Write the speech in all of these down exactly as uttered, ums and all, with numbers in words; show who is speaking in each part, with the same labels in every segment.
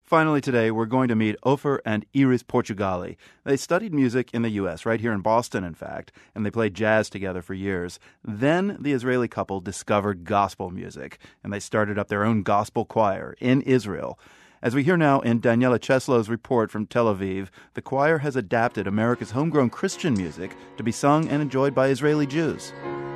Speaker 1: Finally today, we're going to meet Ofer and Iris Portugali. They studied music in the U S, right here in Boston, in fact, and they played jazz together for years. Then the Israeli couple discovered gospel music, and they started up their own gospel choir in Israel. As we hear now in Daniela Cheslow's report from Tel Aviv, the choir has adapted America's homegrown Christian music to be sung and enjoyed by Israeli Jews.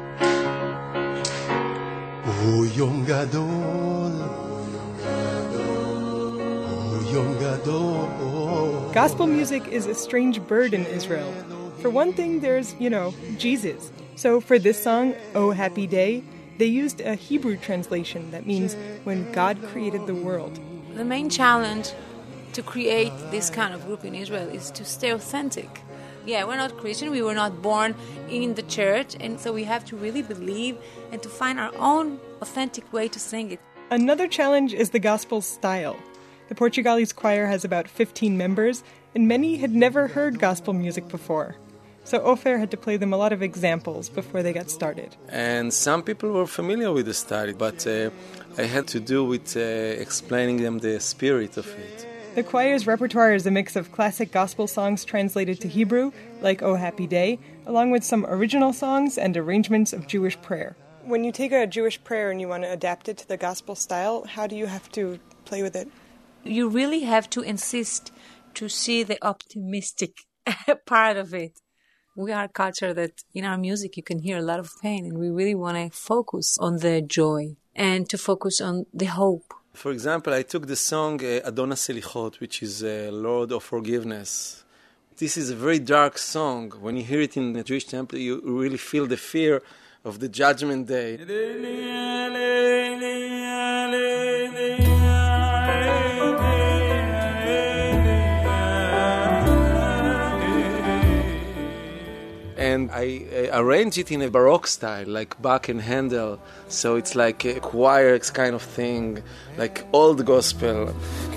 Speaker 2: Gospel music is a strange bird in Israel. For one thing, there's, you know, Jesus. So for this song, Oh Happy Day, they used a Hebrew translation that means when God created the world.
Speaker 3: The main challenge to create this kind of group in Israel is to stay authentic. Yeah, we're not Christian, we were not born in the church, and so we have to really believe and to find our own authentic way to sing it.
Speaker 2: Another challenge is the gospel style. The Portugalis choir has about fifteen members, and many had never heard gospel music before. So Ofer had to play them a lot of examples before they got started.
Speaker 4: And some people were familiar with the style, but uh, I had to do with uh, explaining them the spirit of it.
Speaker 2: The choir's repertoire is a mix of classic gospel songs translated to Hebrew, like Oh Happy Day, along with some original songs and arrangements of Jewish prayer. When you take a Jewish prayer and you want to adapt it to the gospel style, how do you have to play with it?
Speaker 3: You really have to insist to see the optimistic part of it. We are a culture that in our music you can hear a lot of pain, and we really want to focus on the joy and to focus on the hope.
Speaker 4: For example, I took the song uh, Adon HaSelichot, which is uh, Lord of Forgiveness. This is a very dark song. When you hear it in the Jewish temple, you really feel the fear of the Judgment Day. And I uh, arrange it in a Baroque style, like Bach and Handel. So it's like a choir kind of thing, like old gospel.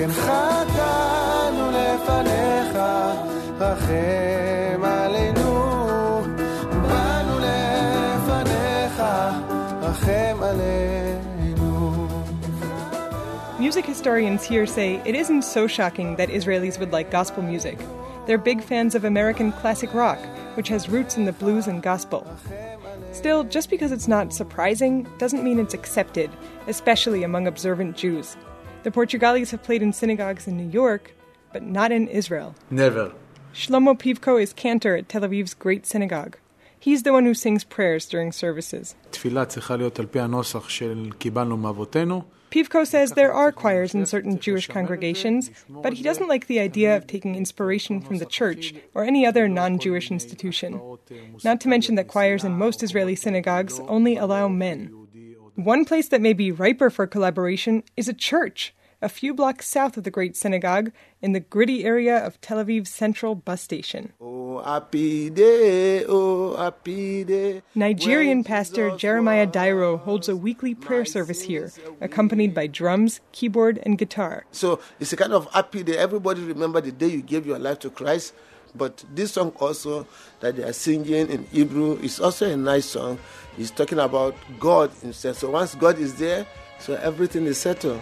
Speaker 2: Music historians here say it isn't so shocking that Israelis would like gospel music. They're big fans of American classic rock, which has roots in the blues and gospel. Still, just because it's not surprising doesn't mean it's accepted, especially among observant Jews. The Portugalis have played in synagogues in New York, but not in Israel.
Speaker 5: Never.
Speaker 2: Shlomo Pivko is cantor at Tel Aviv's Great Synagogue. He's the one who sings prayers during services.
Speaker 5: תפילה צריכה להיות על פי הנוסח של קיבלנו מאבותינו.
Speaker 2: Pivko says there are choirs in certain Jewish congregations, but he doesn't like the idea of taking inspiration from the church or any other non-Jewish institution. Not to mention that choirs in most Israeli synagogues only allow men. One place that may be riper for collaboration is a church, a few blocks south of the Great Synagogue, in the gritty area of Tel Aviv's central bus station.
Speaker 6: Oh, happy day, oh, happy day.
Speaker 2: Nigerian pastor Jeremiah Dairo holds a weekly prayer service here, accompanied by drums, keyboard, and guitar.
Speaker 6: So it's a kind of happy day. Everybody remember the day you gave your life to Christ. But this song also that they are singing in Hebrew is also a nice song. It's talking about God himself. So once God is there, so everything is settled.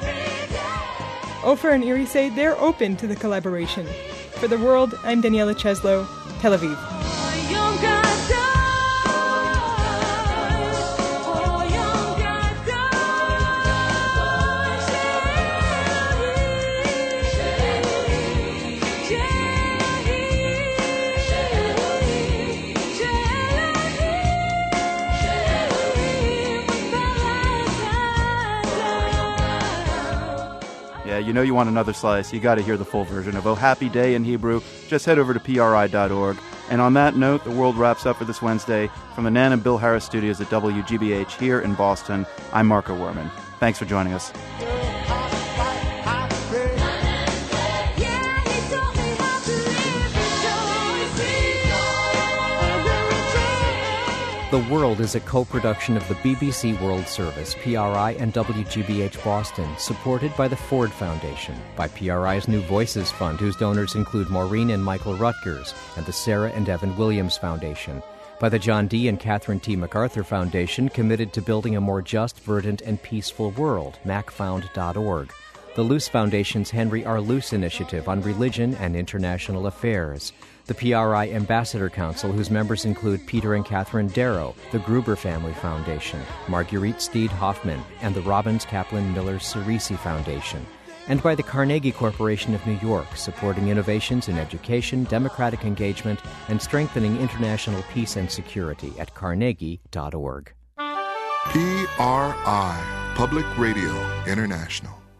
Speaker 2: Ofer and Iri say they're open to the collaboration. For The World, I'm Daniela Cheslow, Tel Aviv.
Speaker 1: Yeah, you know you want another slice. You got to hear the full version of Oh Happy Day in Hebrew. Just head over to P R I dot org. And on that note, The World wraps up for this Wednesday. From the Nan and Bill Harris studios at W G B H here in Boston, I'm Marco Werman. Thanks for joining us.
Speaker 7: The World is a co-production of the B B C World Service, P R I, and W G B H Boston, supported by the Ford Foundation, by P R I's New Voices Fund, whose donors include Maureen and Michael Rutgers, and the Sarah and Evan Williams Foundation, by the John D. and Catherine T. MacArthur Foundation, committed to building a more just, verdant, and peaceful world, mac found dot org, the Luce Foundation's Henry R. Luce Initiative on Religion and International Affairs, the P R I Ambassador Council, whose members include Peter and Catherine Darrow, the Gruber Family Foundation, Marguerite Steed Hoffman, and the Robbins Kaplan Miller Cerisi Foundation, and by the Carnegie Corporation of New York, supporting innovations in education, democratic engagement, and strengthening international peace and security at carnegie dot org.
Speaker 8: P R I, Public Radio International.